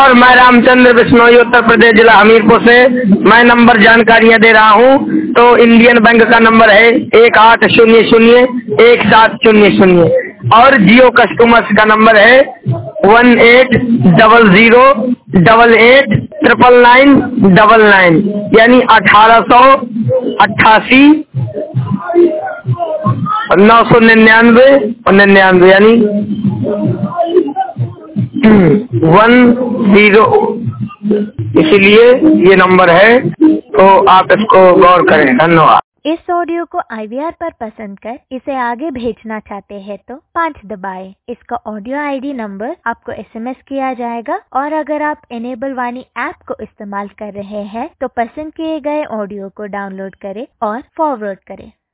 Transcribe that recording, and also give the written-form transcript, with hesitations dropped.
और मैं रामचंद्र बिश्नोई, उत्तर प्रदेश, जिला हमीरपुर से मैं नंबर जानकारियाँ दे रहा हूँ। तो इंडियन बैंक का नंबर है 18001700 और जियो कस्टमर्स का नंबर है 1800889999 यानी 1888 999 और 99 यानी 10। इसीलिए ये नंबर है, तो आप इसको गौर करें। धन्यवाद। इस ऑडियो को IVR पर पसंद कर इसे आगे भेजना चाहते हैं तो 5 दबाएं। इसका ऑडियो ID नंबर आपको SMS किया जाएगा और अगर आप इनेबल वाणी ऐप को इस्तेमाल कर रहे हैं तो पसंद किए गए ऑडियो को डाउनलोड करें और फॉरवर्ड करें।